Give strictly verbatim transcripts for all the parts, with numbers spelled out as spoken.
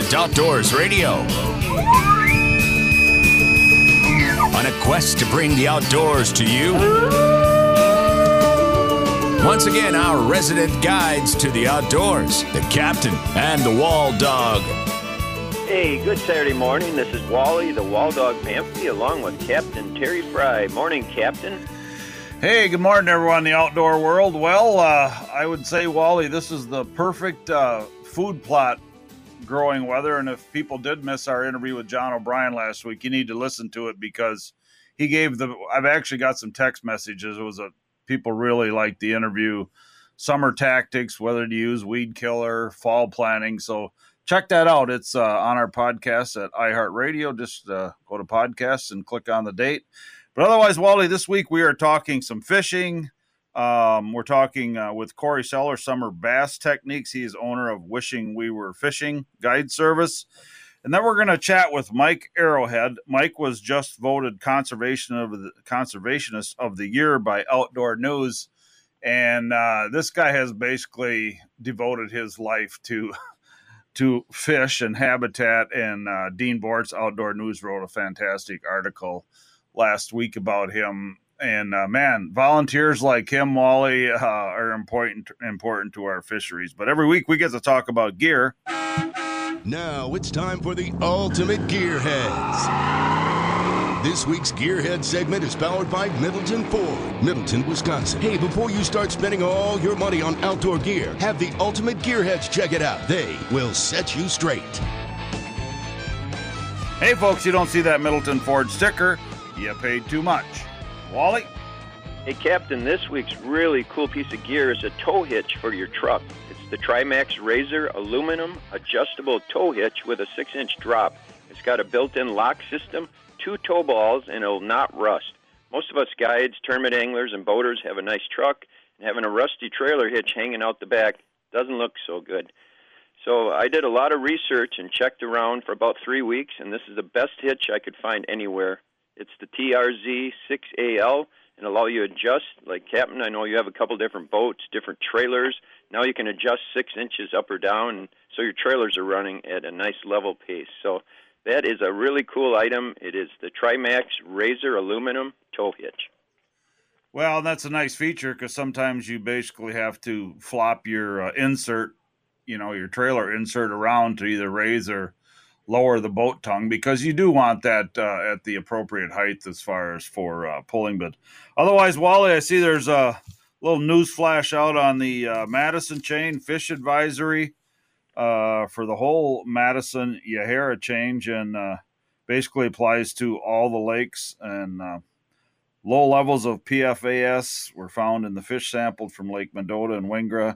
Outland Outdoors Radio. On a quest to bring the outdoors to you. Once again, our resident guides to the outdoors, the Captain and the Wall Dog. Hey, good Saturday morning. This is Wally, the Wall Dog Pamphy, along with Captain Terry Fry. Morning, Captain. Hey, good morning, everyone in the outdoor world. Well, uh, I would say, Wally, this is the perfect uh, food plot growing weather. And if people did miss our interview with John O'Brien last week, you need to listen to it because he gave the, I've actually got some text messages. It was a, people really liked the interview, summer tactics, whether to use weed killer, fall planning. So check that out. It's uh, on our podcast at iHeartRadio. Just uh, go to podcasts and click on the date. But otherwise, Wally, this week we are talking some fishing. Um, we're talking uh, with Corey Seller, Summer Bass Techniques. He is owner of Wishing We Were Fishing Guide Service. And then we're going to chat with Mike Arrowhead. Mike was just voted conservation of the Conservationist of the Year by Outdoor News. And uh, this guy has basically devoted his life to to fish and habitat, and uh, Dean Bortz, Outdoor News, wrote a fantastic article last week about him. And uh, man, volunteers like him, Wally, uh, are important important to our fisheries. But every week we get to talk about gear. Now it's time for the Ultimate Gearheads. This week's Gearhead segment is powered by Middleton Ford, Middleton, Wisconsin. Hey, before you start spending all your money on outdoor gear, have the Ultimate Gearheads check it out. They will set you straight. Hey, folks, you don't see that Middleton Ford sticker, you paid too much. Wally? Hey, Captain, this week's really cool piece of gear is a tow hitch for your truck. It's the Trimax Razor aluminum adjustable tow hitch with a six-inch drop. It's got a built-in lock system, two tow balls, and it'll not rust. Most of us guides, tournament anglers, and boaters have a nice truck, and having a rusty trailer hitch hanging out the back doesn't look so good. So I did a lot of research and checked around for about three weeks, and this is the best hitch I could find anywhere. It's the T R Z six A L, and allow you to adjust. Like, Captain, I know you have a couple different boats, different trailers. Now you can adjust six inches up or down, and so your trailers are running at a nice level pace. So that is a really cool item. It is the Trimax Razor aluminum tow hitch. Well, that's a nice feature because sometimes you basically have to flop your uh, insert, you know, your trailer insert around to either raise or lower the boat tongue, because you do want that uh, at the appropriate height as far as for uh, pulling. But otherwise, Wally, I see there's a little news flash out on the uh, Madison chain fish advisory uh, for the whole Madison Yahara change, and uh, basically applies to all the lakes. And uh, low levels of P F A S were found in the fish sampled from Lake Mendota and Wingra.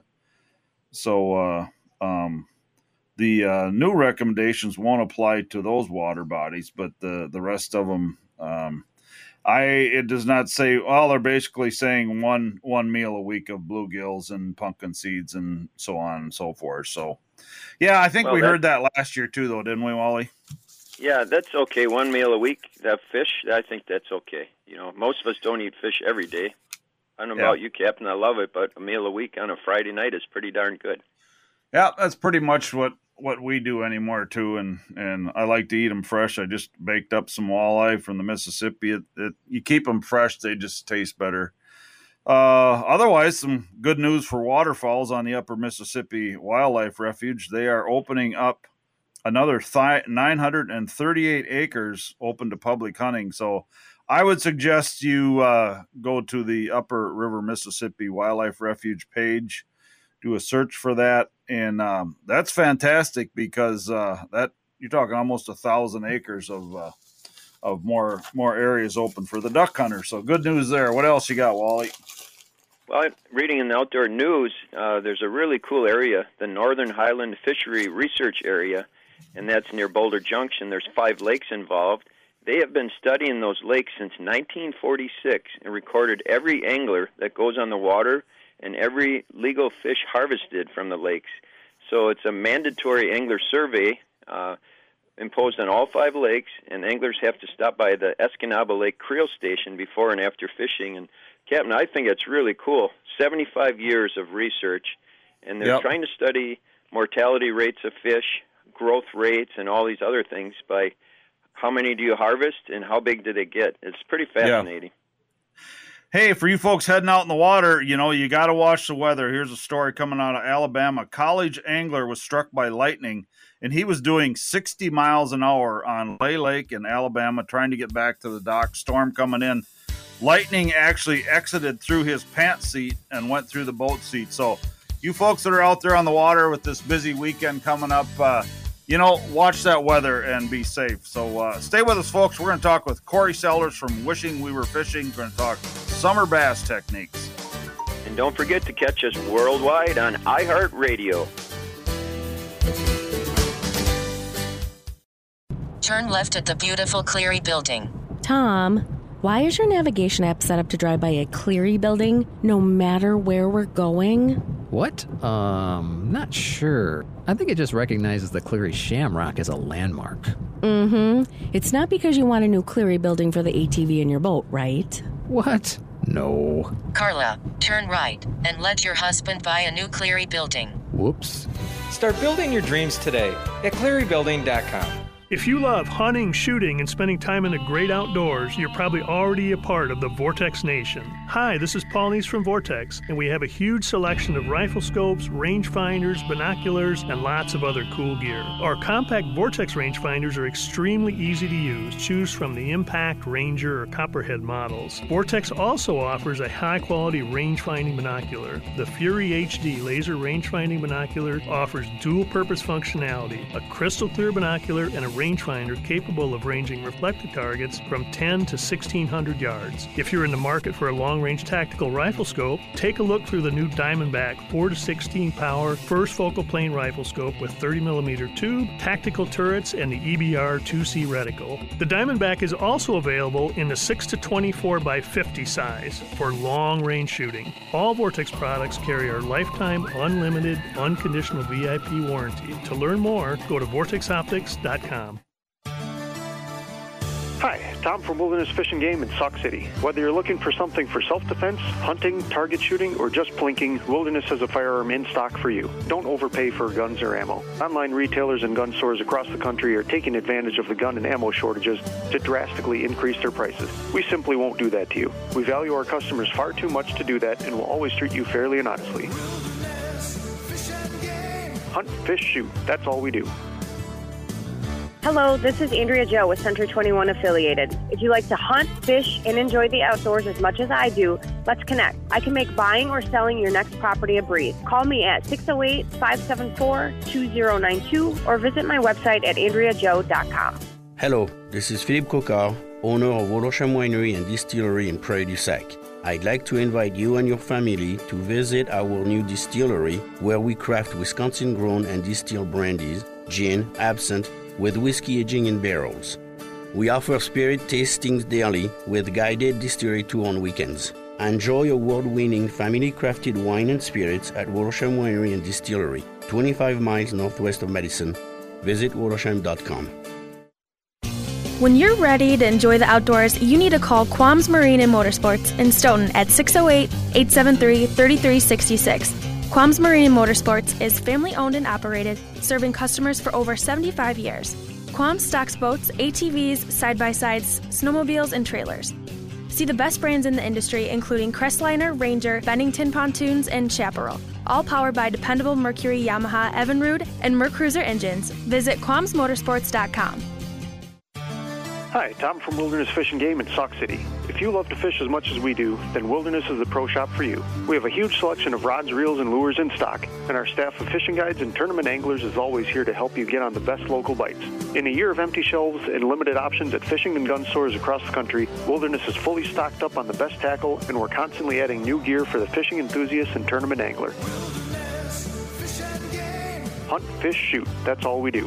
So, uh, um, The uh, new recommendations won't apply to those water bodies, but the, the rest of them, um, I it does not say. Well, they're basically saying one one meal a week of bluegills and pumpkin seeds and so on and so forth. So, yeah, I think well, we that, heard that last year too, though, didn't we, Wally? Yeah, that's okay. One meal a week, that fish, I think that's okay. You know, most of us don't eat fish every day. I don't know yeah. about you, Captain. I love it, but a meal a week on a Friday night is pretty darn good. Yeah, that's pretty much what. what we do anymore too, and and I like to eat them fresh. I just baked up some walleye from the Mississippi. It, it, you keep them fresh, they just taste better. Uh, otherwise, some good news for waterfalls on the Upper Mississippi Wildlife Refuge. They are opening up another th- nine hundred thirty-eight acres open to public hunting. So I would suggest you uh, go to the Upper River Mississippi Wildlife Refuge page, do a search for that. And um, that's fantastic because uh, that you're talking almost a thousand acres of uh, of more more areas open for the duck hunter. So good news there. What else you got, Wally? Well, reading in the Outdoor News, uh, there's a really cool area, the Northern Highland Fishery Research Area, and that's near Boulder Junction. There's five lakes involved. They have been studying those lakes since nineteen forty-six and recorded every angler that goes on the water and every legal fish harvested from the lakes. So it's a mandatory angler survey uh, imposed on all five lakes, and anglers have to stop by the Escanaba Lake Creel Station before and after fishing. And, Captain, I think it's really cool. seventy-five years of research, and they're yep. trying to study mortality rates of fish, growth rates and all these other things by how many do you harvest and how big do they get. It's pretty fascinating. Yeah. Hey, for you folks heading out in the water, you know, you got to watch the weather. Here's a story coming out of Alabama. A college angler was struck by lightning, and he was doing sixty miles an hour on Lay Lake in Alabama, trying to get back to the dock. Storm coming in. Lightning actually exited through his pants seat and went through the boat seat. So you folks that are out there on the water with this busy weekend coming up, uh, you know, watch that weather and be safe. So uh, stay with us, folks. We're going to talk with Corey Sellers from Wishing We Were Fishing. We're going to talk summer bass techniques. And don't forget to catch us worldwide on iHeartRadio. Turn left at the beautiful Cleary Building. Tom, why is your navigation app set up to drive by a Cleary Building no matter where we're going? What? Um, not sure. I think it just recognizes the Cleary Shamrock as a landmark. Mm-hmm. It's not because you want a new Cleary Building for the A T V in your boat, right? What? No. Carla, turn right and let your husband buy a new Cleary Building. Whoops. Start building your dreams today at cleary building dot com. If you love hunting, shooting, and spending time in the great outdoors, you're probably already a part of the Vortex Nation. Hi, this is Paul Neese from Vortex, and we have a huge selection of rifle scopes, rangefinders, binoculars, and lots of other cool gear. Our compact Vortex rangefinders are extremely easy to use. Choose from the Impact, Ranger, or Copperhead models. Vortex also offers a high-quality rangefinding binocular. The Fury H D laser rangefinding binocular offers dual-purpose functionality, a crystal-clear binocular, and a rangefinder capable of ranging reflected targets from ten to sixteen hundred yards. If you're in the market for a long-range tactical rifle scope, take a look through the new Diamondback four to sixteen power first focal plane rifle scope with thirty millimeter tube, tactical turrets, and the E B R two C reticle. The Diamondback is also available in the six to twenty-four by fifty size for long-range shooting. All Vortex products carry our lifetime, unlimited, unconditional V I P warranty. To learn more, go to vortex optics dot com. Hi, Tom from Wilderness Fish and Game in Sauk City. Whether you're looking for something for self-defense, hunting, target shooting, or just plinking, Wilderness has a firearm in stock for you. Don't overpay for guns or ammo. Online retailers and gun stores across the country are taking advantage of the gun and ammo shortages to drastically increase their prices. We simply won't do that to you. We value our customers far too much to do that and will always treat you fairly and honestly. Hunt, fish, shoot. That's all we do. Hello, this is Andrea Joe with Century twenty-one Affiliated. If you like to hunt, fish, and enjoy the outdoors as much as I do, let's connect. I can make buying or selling your next property a breeze. Call me at six oh eight, five seven four, two oh nine two or visit my website at andrea joe dot com. Hello, this is Philippe Cocard, owner of Watersham Winery and Distillery in Prairie-du-Sac. I'd like to invite you and your family to visit our new distillery where we craft Wisconsin-grown and distilled brandies, gin, absinthe, with whiskey aging in barrels. We offer spirit tastings daily with guided distillery tour on weekends. Enjoy award-winning family-crafted wine and spirits at Watersham Winery and Distillery, twenty-five miles northwest of Madison. Visit watersham dot com. When you're ready to enjoy the outdoors, you need to call Quams Marine and Motorsports in Stoughton at six oh eight, eight seven three, three three six six. Quams Marine and Motorsports is family-owned and operated, serving customers for over seventy-five years. Quams stocks boats, A T Vs, side-by-sides, snowmobiles, and trailers. See the best brands in the industry, including Crestliner, Ranger, Bennington Pontoons, and Chaparral. All powered by dependable Mercury, Yamaha, Evinrude, and Mercruiser engines. Visit quams motorsports dot com. Hi, Tom from Wilderness Fish and Game in Sauk City. If you love to fish as much as we do, then Wilderness is the pro shop for you. We have a huge selection of rods, reels, and lures in stock, and our staff of fishing guides and tournament anglers is always here to help you get on the best local bites. In a year of empty shelves and limited options at fishing and gun stores across the country, Wilderness is fully stocked up on the best tackle, and we're constantly adding new gear for the fishing enthusiast and tournament angler. Hunt, fish, shoot. That's all we do.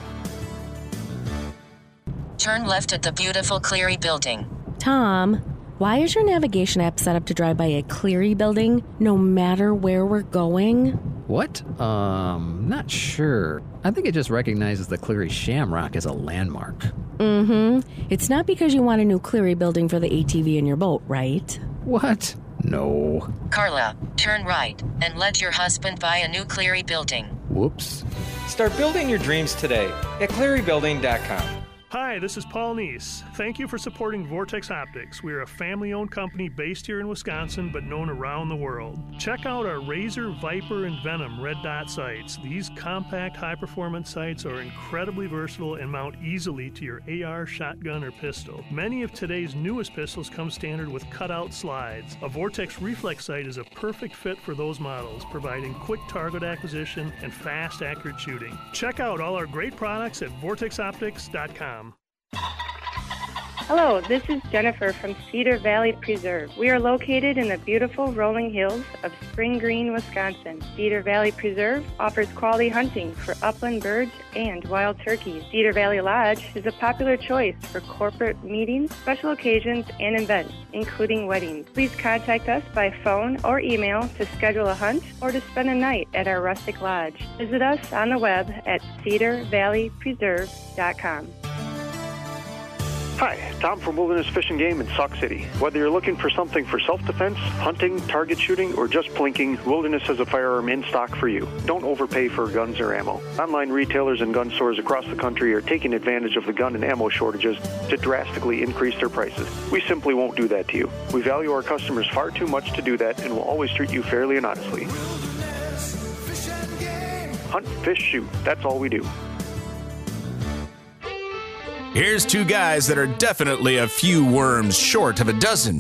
Turn left at the beautiful Cleary Building. Tom, why is your navigation app set up to drive by a Cleary Building no matter where we're going? What? Um, not sure. I think it just recognizes the Cleary Shamrock as a landmark. Mm-hmm. It's not because you want a new Cleary Building for the A T V in your boat, right? What? No. Carla, turn right and let your husband buy a new Cleary Building. Whoops. Start building your dreams today at cleary building dot com. Hi, this is Paul Neese. Thank you for supporting Vortex Optics. We are a family-owned company based here in Wisconsin, but known around the world. Check out our Razor, Viper, and Venom red dot sights. These compact, high-performance sights are incredibly versatile and mount easily to your A R, shotgun, or pistol. Many of today's newest pistols come standard with cutout slides. A Vortex Reflex sight is a perfect fit for those models, providing quick target acquisition and fast, accurate shooting. Check out all our great products at vortex optics dot com. Hello, this is Jennifer from Cedar Valley Preserve. We are located in the beautiful rolling hills of Spring Green, Wisconsin. Cedar Valley Preserve offers quality hunting for upland birds and wild turkeys. Cedar Valley Lodge is a popular choice for corporate meetings, special occasions, and events, including weddings. Please contact us by phone or email to schedule a hunt or to spend a night at our rustic lodge. Visit us on the web at cedar valley preserve dot com. Hi, Tom from Wilderness Fish and Game in Sauk City. Whether you're looking for something for self-defense, hunting, target shooting, or just plinking, Wilderness has a firearm in stock for you. Don't overpay for guns or ammo. Online retailers and gun stores across the country are taking advantage of the gun and ammo shortages to drastically increase their prices. We simply won't do that to you. We value our customers far too much to do that and will always treat you fairly and honestly. Hunt, fish, shoot. That's all we do. Here's two guys that are definitely a few worms short of a dozen.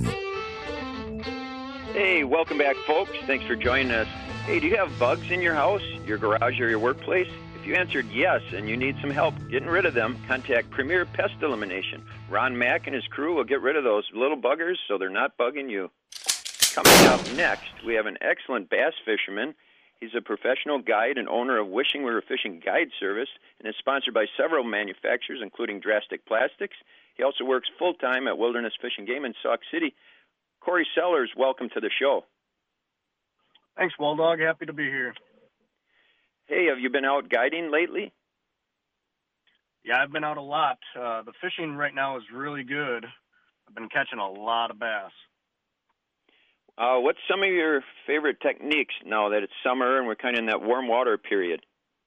Hey, welcome back, folks. Thanks for joining us. Hey, do you have bugs in your house, your garage, or your workplace? If you answered yes and you need some help getting rid of them, contact Premier Pest Elimination. Ron Mack and his crew will get rid of those little buggers so they're not bugging you. Coming up next, we have an excellent bass fisherman. He's a professional guide and owner of Wishing We Were Fishing Guide Service and is sponsored by several manufacturers, including Drastic Plastics. He also works full-time at Wilderness Fish and Game in Sauk City. Corey Sellers, welcome to the show. Thanks, Waldog. Happy to be here. Hey, have you been out guiding lately? Yeah, I've been out a lot. Uh, the fishing right now is really good. I've been catching a lot of bass. Uh, what's some of your favorite techniques now that it's summer and we're kind of in that warm water period?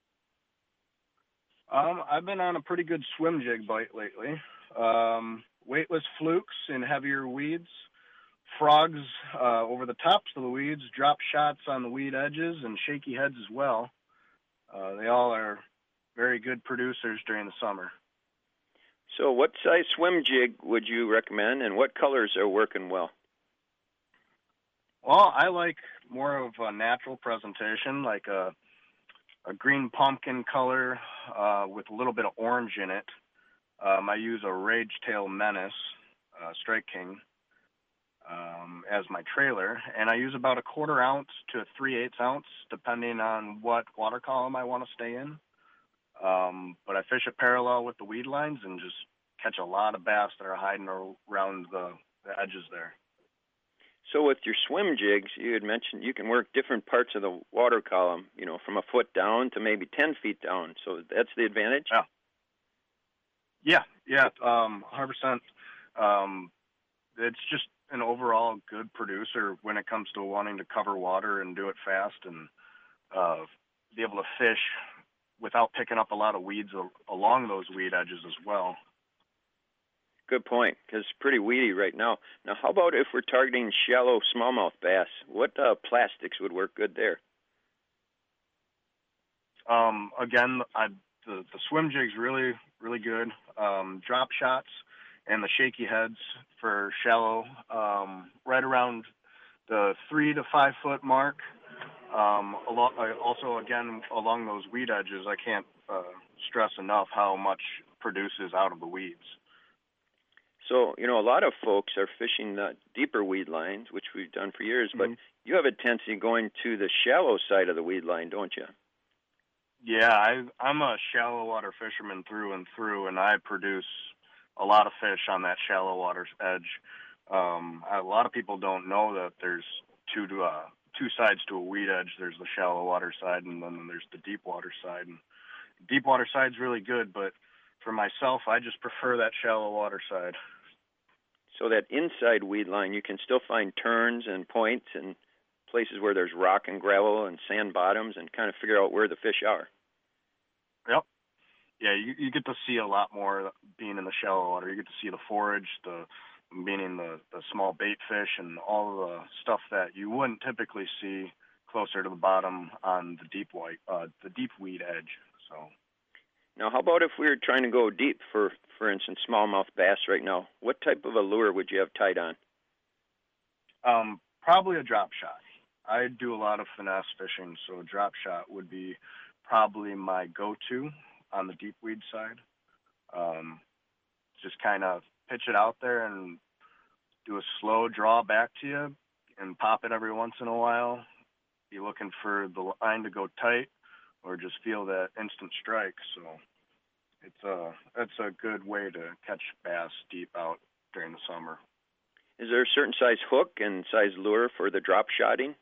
Um, I've been on a pretty good swim jig bite lately. Um, weightless flukes in heavier weeds, frogs uh, over the tops of the weeds, drop shots on the weed edges, and shaky heads as well. Uh, they all are very good producers during the summer. So what size swim jig would you recommend, and what colors are working well? Well, I like more of a natural presentation, like a, a green pumpkin color uh, with a little bit of orange in it. Um, I use a Rage Tail Menace, uh, Strike King, um, as my trailer, and I use about a quarter ounce to a three-eighths ounce, depending on what water column I want to stay in. Um, but I fish it parallel with the weed lines and just catch a lot of bass that are hiding around the, the edges there. So with your swim jigs, you had mentioned you can work different parts of the water column, you know, from a foot down to maybe ten feet down. So that's the advantage? Yeah. Yeah, yeah, um, one hundred percent. Um, it's just an overall good producer when it comes to wanting to cover water and do it fast and uh, be able to fish without picking up a lot of weeds along those weed edges as well. Good point, because it's pretty weedy right now. Now, how about if we're targeting shallow smallmouth bass? What uh, plastics would work good there? Um, again, I, the, the swim jig's really, really good. Um, drop shots and the shaky heads for shallow, um, right around the three to five foot mark. Um, along, also, again, along those weed edges, I can't uh, stress enough how much produces out of the weeds. So, you know, a lot of folks are fishing the deeper weed lines, which we've done for years, mm-hmm. but you have a tendency going to the shallow side of the weed line, don't you? Yeah, I, I'm a shallow water fisherman through and through, and I produce a lot of fish on that shallow water edge. Um, a lot of people don't know that there's two to, uh, two sides to a weed edge. There's the shallow water side, and then there's the deep water side. And deep water side's really good, but for myself, I just prefer that shallow water side. So that inside weed line, you can still find turns and points and places where there's rock and gravel and sand bottoms and kind of figure out where the fish are. Yep. Yeah, you you get to see a lot more being in the shallow water. You get to see the forage, the meaning the, the small bait fish, and all the stuff that you wouldn't typically see closer to the bottom on the deep white, uh, the deep weed edge. So, now, how about if we were trying to go deep for, for instance, smallmouth bass right now? What type of a lure would you have tied on? Um, probably a drop shot. I do a lot of finesse fishing, so a drop shot would be probably my go-to on the deep weed side. Um, just kind of pitch it out there and do a slow draw back to you and pop it every once in a while. Be looking for the line to go tight or just feel that instant strike. So it's a, it's a good way to catch bass deep out during the summer. Is there a certain size hook and size lure for the drop shotting?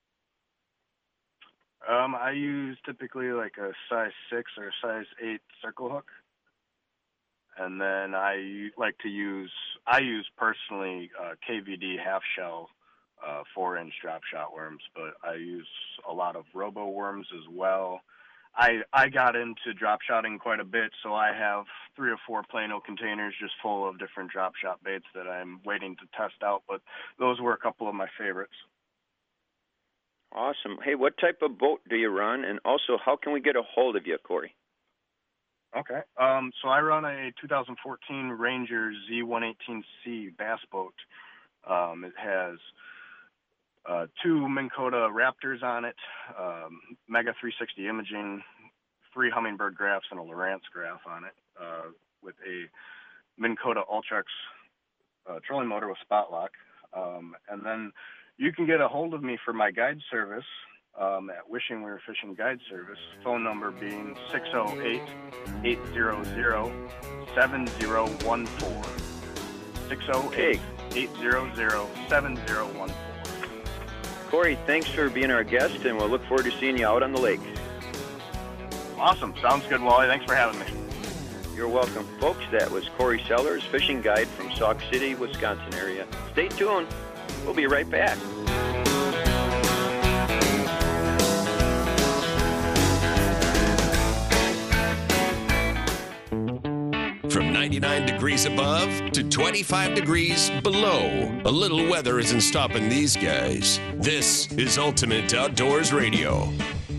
Um, I use typically like a size six or size eight circle hook. And then I like to use, I use personally uh, K V D half shell uh, four inch drop shot worms, but I use a lot of robo worms as well. I I got into drop shotting quite a bit, so I have three or four Plano containers just full of different drop shot baits that I'm waiting to test out, but those were a couple of my favorites. Awesome. Hey, what type of boat do you run? And also, how can we get a hold of you, Corey? Okay. Um, so I run a two thousand fourteen Ranger Z one eighteen C bass boat. Um, it has uh, two Minn Kota Raptors on it, um, Mega three sixty imaging, three Humminbird graphs, and a Lowrance graph on it, uh, with a Minn Kota Ultrex uh, trolling motor with spot lock. Um, and then you can get a hold of me for my guide service um, at Wishing We Were Fishing Guide Service, phone number being six oh eight, eight hundred, seven oh one four. six oh eight, eight hundred, seven oh one four. Corey, thanks for being our guest, and we'll look forward to seeing you out on the lake. Awesome. Sounds good, Wally. Thanks for having me. You're welcome. Folks, that was Corey Sellers, fishing guide from Sauk City, Wisconsin area. Stay tuned. We'll be right back. From ninety-nine degrees above to twenty-five degrees below, a little weather isn't stopping these guys. This is Ultimate Outdoors Radio.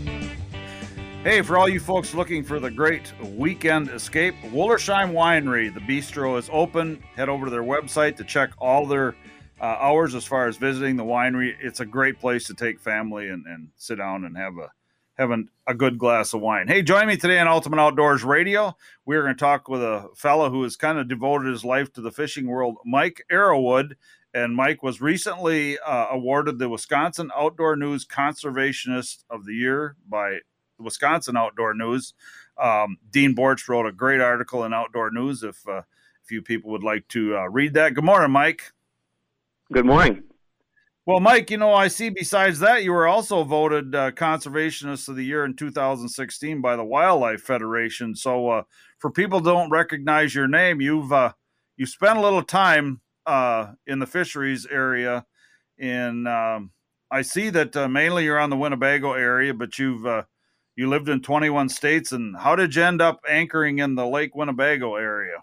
Hey, for all you folks looking for the great weekend escape, Wollersheim Winery, the bistro is open. Head over to their website to check all their uh, hours as far as visiting the winery. It's a great place to take family and, and sit down and have a having a good glass of wine. Hey, join me today on Ultimate Outdoors Radio. We're going to talk with a fellow who has kind of devoted his life to the fishing world, Mike Arrowood. And Mike was recently uh, awarded the Wisconsin Outdoor News Conservationist of the Year by Wisconsin Outdoor News. Um, Dean Borch wrote a great article in Outdoor News if uh, if you people would like to uh, read that. Good morning, Mike. Good morning. Well, Mike, you know, I see besides that, you were also voted uh, Conservationist of the Year in two thousand sixteen by the Wildlife Federation. So uh, for people who don't recognize your name, you've uh, you spent a little time uh, in the fisheries area. And um, I see that uh, mainly you're on the Winnebago area, but you've uh, you lived in twenty-one states. And how did you end up anchoring in the Lake Winnebago area?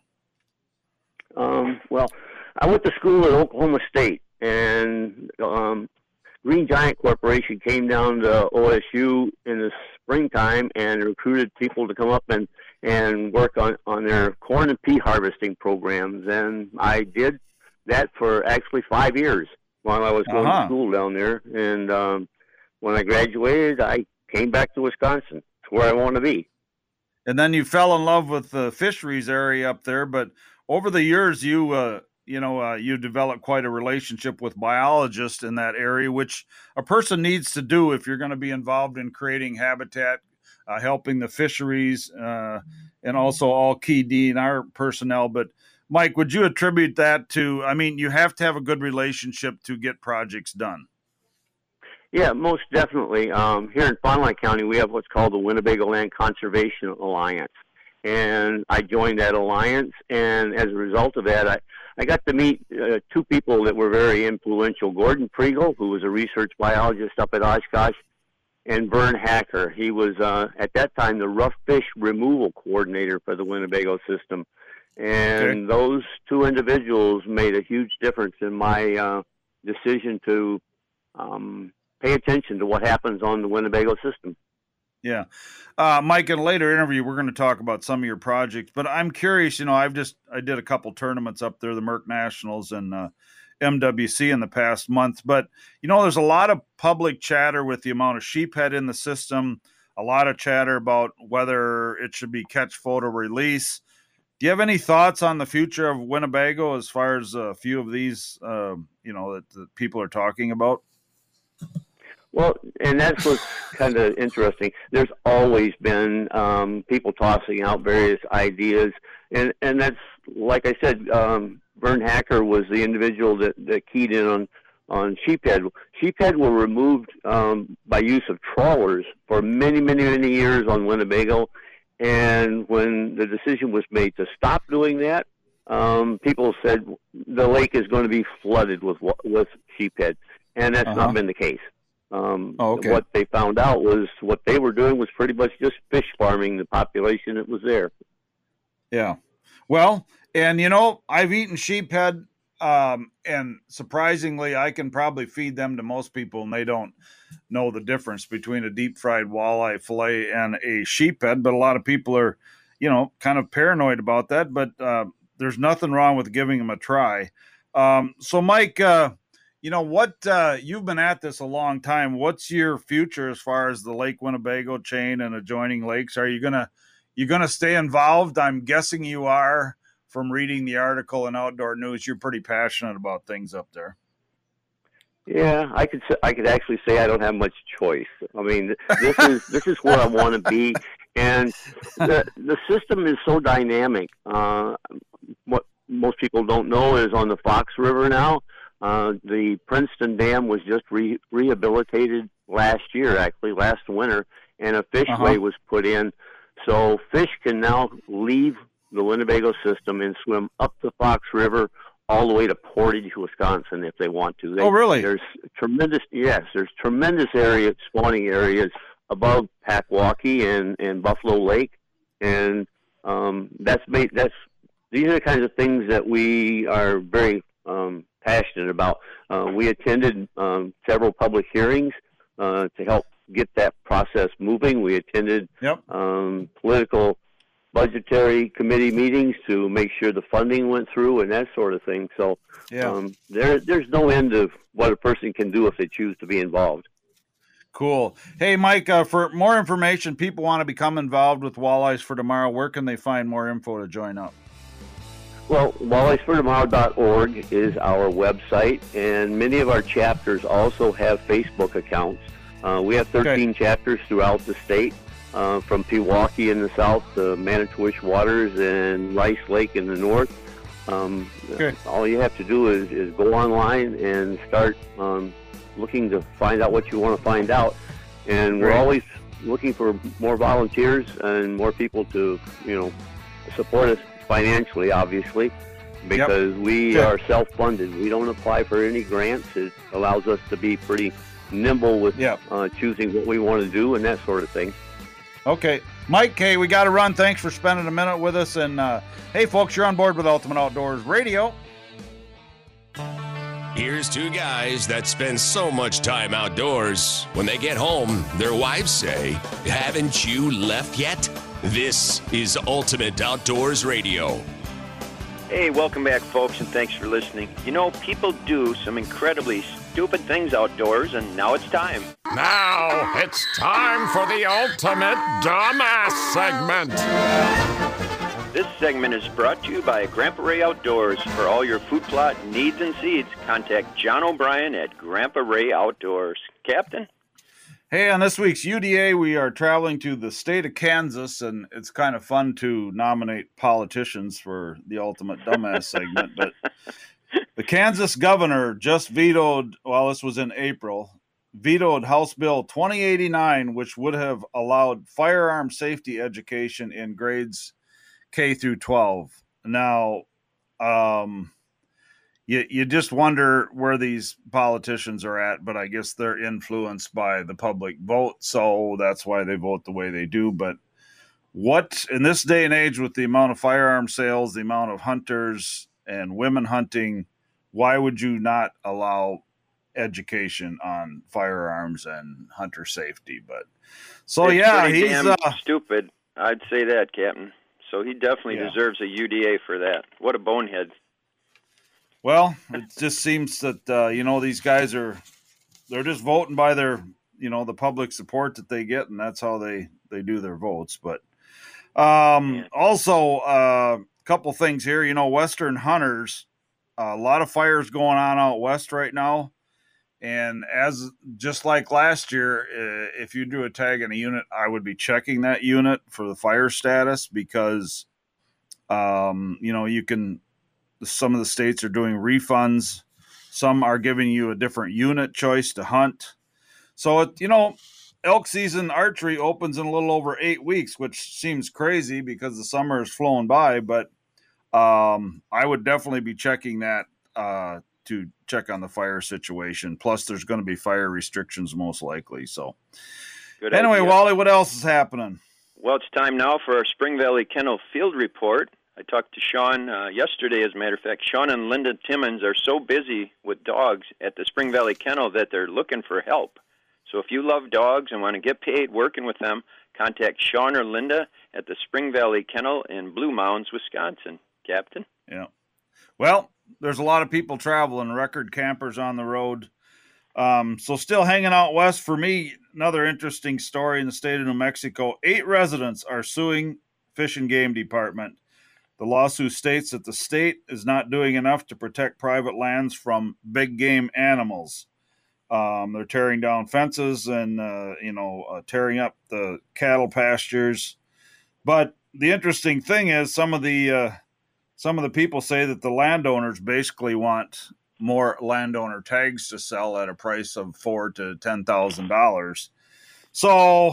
Um, well, I went to school at Oklahoma State. And um, Green Giant Corporation came down to O S U in the springtime and recruited people to come up and, and work on, on their corn and pea harvesting programs. And I did that for actually five years while I was going uh-huh. to school down there. And um, when I graduated, I came back to Wisconsin, to where I want to be. And then you fell in love with the fisheries area up there. But over the years, you... Uh, You know, uh, you develop quite a relationship with biologists in that area, which a person needs to do if you're going to be involved in creating habitat, uh, helping the fisheries, uh, and also all key D N R personnel. But, Mike, would you attribute that to, I mean, you have to have a good relationship to get projects done. Yeah, most definitely. Um, here in Fond du Lac County, we have what's called the Winnebago Land Conservation Alliance. And I joined that alliance, and as a result of that, I, I got to meet uh, two people that were very influential. Gordon Priegel, who was a research biologist up at Oshkosh, and Vern Hacker. He was, uh, at that time, the rough fish removal coordinator for the Winnebago system. And okay. those two individuals made a huge difference in my uh, decision to um, pay attention to what happens on the Winnebago system. Yeah. Uh, Mike, in a later interview, we're going to talk about some of your projects, but I'm curious, you know, I've just, I did a couple tournaments up there, the Merck Nationals and uh, M W C in the past month, but, you know, there's a lot of public chatter with the amount of sheephead in the system, a lot of chatter about whether it should be catch, photo, release. Do you have any thoughts on the future of Winnebago as far as a few of these, uh, you know, that, that people are talking about? Well, and that's what's kind of interesting. There's always been um, people tossing out various ideas, and, and that's, like I said, um, Vern Hacker was the individual that, that keyed in on, on sheephead. Sheephead were removed um, by use of trawlers for many, many, many years on Winnebago, and when the decision was made to stop doing that, um, people said the lake is going to be flooded with with sheephead, and that's uh-huh. not been the case. Um, oh, okay. What they found out was what they were doing was pretty much just fish farming the population that was there. Yeah. Well, and you know, I've eaten sheephead, um, and surprisingly, I can probably feed them to most people, and they don't know the difference between a deep fried walleye fillet and a sheephead. But a lot of people are, you know, kind of paranoid about that. But uh, there's nothing wrong with giving them a try. Um, so, Mike, uh, you know what? Uh, you've been at this a long time. What's your future as far as the Lake Winnebago chain and adjoining lakes? Are you gonna you gonna stay involved? I'm guessing you are. From reading the article in Outdoor News, you're pretty passionate about things up there. Yeah, I could I could actually say I don't have much choice. I mean, this is this is where I want to be, and the the system is so dynamic. Uh, what most people don't know is on the Fox River now. Uh, the Princeton Dam was just re- rehabilitated last year, actually last winter, and a fishway uh-huh. was put in, so fish can now leave the Winnebago system and swim up the Fox River all the way to Portage, Wisconsin, if they want to. They, oh, really? There's tremendous, yes, there's tremendous area, spawning areas above Packwaukee and, and Buffalo Lake, and um, that's made, that's, these are the kinds of things that we are very um, passionate about. Uh, we attended um, several public hearings uh, to help get that process moving. We attended yep. um, political budgetary committee meetings to make sure the funding went through and that sort of thing. So yeah. um, there, there's no end of what a person can do if they choose to be involved. Cool. Hey, Mike, uh, for more information, people want to become involved with Walleyes for Tomorrow. Where can they find more info to join up? Well, walleyes for tomorrow dot org is our website, and many of our chapters also have Facebook accounts. Uh, we have thirteen okay. chapters throughout the state. Uh, from Pewaukee in the south to Manitowish Waters and Rice Lake in the north. Um, okay. All you have to do is, is go online and start um, looking to find out what you want to find out. And we're right. always looking for more volunteers and more people to, you know, support us financially, obviously, because yep. we Good. are self-funded. We don't apply for any grants. It allows us to be pretty nimble with yep. uh, choosing what we want to do and that sort of thing. Okay. Mike, hey, we got to run. Thanks for spending a minute with us. And, uh, hey, folks, you're on board with Ultimate Outdoors Radio. Here's two guys that spend so much time outdoors. When they get home, their wives say, "Haven't you left yet?" This is Ultimate Outdoors Radio. Hey, welcome back, folks, and thanks for listening. You know, people do some incredibly stupid things outdoors, and now it's time. Now it's time for the Ultimate Dumbass segment. This segment is brought to you by Grandpa Ray Outdoors. For all your food plot needs and seeds, contact John O'Brien at Grandpa Ray Outdoors. Captain? Hey, on this week's U D A, we are traveling to the state of Kansas, and it's kind of fun to nominate politicians for the Ultimate Dumbass segment, but the Kansas governor just vetoed, well, this was in April, vetoed House Bill twenty eighty-nine, which would have allowed firearm safety education in grades K through twelve. Now, um, you you just wonder where these politicians are at, but I guess they're influenced by the public vote, so that's why they vote the way they do. But what in this day and age, with the amount of firearm sales, the amount of hunters and women hunting, why would you not allow education on firearms and hunter safety? But so it's yeah, pretty he's damn uh, stupid. I'd say that, Captain. So he definitely Yeah. deserves a U D A for that. What a bonehead. well, it just seems that uh, you know, these guys are they're just voting by their, you know, the public support that they get, and that's how they they do their votes. But um, also a uh, couple things here. You know, Western hunters, a lot of fires going on out west right now. And as just like last year, uh, if you do a tag in a unit, I would be checking that unit for the fire status because, um, you know, you can, some of the states are doing refunds. Some are giving you a different unit choice to hunt. So, it, you know, elk season archery opens in a little over eight weeks, which seems crazy because the summer has flown by. But um, I would definitely be checking that uh, to check on the fire situation. Plus, there's going to be fire restrictions most likely. So, Good anyway, idea. Wally, what else is happening? Well, it's time now for our Spring Valley Kennel Field Report. I talked to Sean uh, yesterday, as a matter of fact. Sean and Linda Timmons are so busy with dogs at the Spring Valley Kennel that they're looking for help. So if you love dogs and want to get paid working with them, contact Sean or Linda at the Spring Valley Kennel in Blue Mounds, Wisconsin. Captain? Yeah. Well, there's a lot of people traveling, record campers on the road. Um, so still hanging out west for me, another interesting story in the state of New Mexico. Eight residents are suing Fish and Game Department. The lawsuit states that the state is not doing enough to protect private lands from big game animals. Um, they're tearing down fences and, uh, you know, uh, tearing up the cattle pastures. But the interesting thing is some of the uh, some of the people say that the landowners basically want more landowner tags to sell at a price of four to ten thousand dollars. So,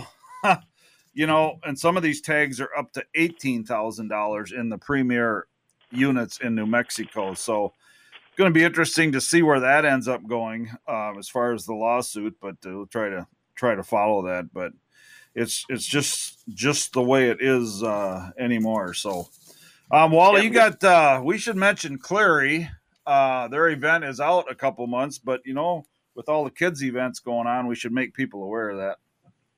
you know, and some of these tags are up to eighteen thousand dollars in the premier units in New Mexico. So, going to be interesting to see where that ends up going uh, as far as the lawsuit. But uh, we'll try to try to follow that. But it's it's just just the way it is uh, anymore. So, um, Wally, you got. Uh, we should mention Cleary. Uh, their event is out a couple months, but you know, with all the kids' events going on, we should make people aware of that.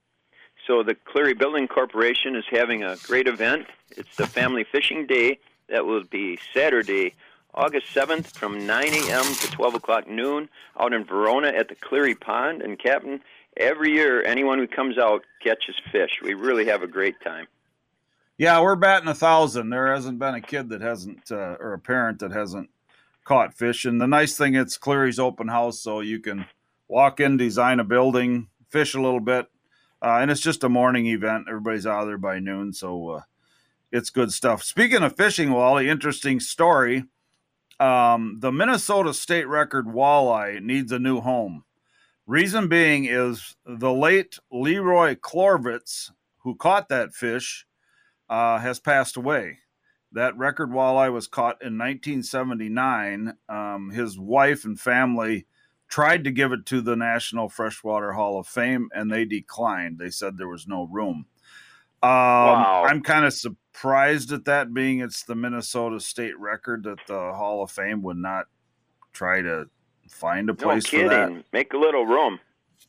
So the Cleary Building Corporation is having a great event. It's the Family Fishing Day. That will be Saturday, August seventh from nine a.m. to twelve o'clock noon out in Verona at the Cleary Pond. And, Captain, every year anyone who comes out catches fish. We really have a great time. Yeah, we're batting a thousand. There hasn't been a kid that hasn't, uh, or a parent that hasn't caught fish. And the nice thing, it's Cleary's open house, so you can walk in, design a building, fish a little bit. Uh, and it's just a morning event. Everybody's out there by noon, so uh, it's good stuff. Speaking of fishing, Wally, interesting story. Um, the Minnesota state record walleye needs a new home. Reason being is the late Leroy Clorvitz, who caught that fish, uh, has passed away. That record walleye was caught in nineteen seventy-nine. Um, his wife and family tried to give it to the National Freshwater Hall of Fame, and they declined. They said there was no room. Um, wow. I'm kind of surprised at that, being it's the Minnesota state record, that the Hall of Fame would not try to find a place no kidding. for that. Make a little room.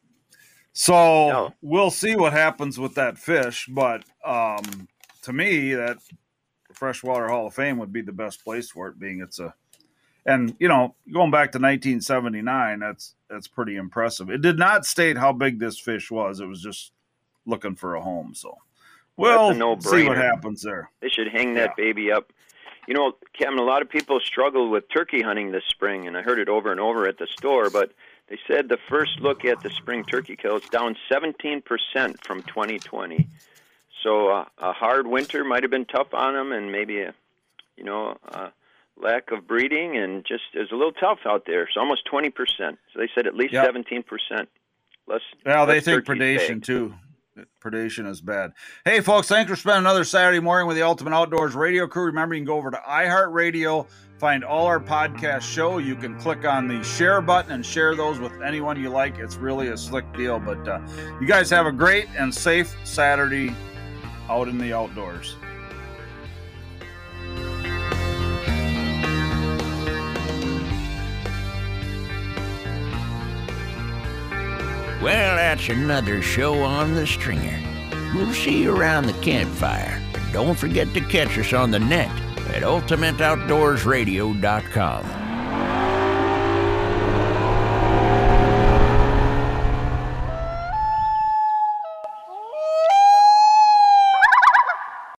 So no. We'll see what happens with that fish, but um, to me, that Freshwater Hall of Fame would be the best place for it, being it's a And, you know, going back to nineteen seventy-nine, that's that's pretty impressive. It did not state how big this fish was. It was just looking for a home. So we'll well, see what happens there. They should hang that yeah. baby up. You know, Kevin, a lot of people struggle with turkey hunting this spring, and I heard it over and over at the store, but they said the first look at the spring turkey kill is down seventeen percent from twenty twenty. So uh, a hard winter might have been tough on them, and maybe, a, you know, uh, lack of breeding, and just it's a little tough out there. It's almost twenty percent. So they said at least yep. seventeen percent less. Well, less they think predation tagged. too. predation is bad. Hey, folks, thanks for spending another Saturday morning with the Ultimate Outdoors radio crew. Remember, you can go over to iHeartRadio, find all our podcast show. You can click on the share button and share those with anyone you like. It's really a slick deal. But uh, you guys have a great and safe Saturday out in the outdoors. Well, that's another show on the stringer. We'll see you around the campfire. And don't forget to catch us on the net at ultimate outdoors radio dot com.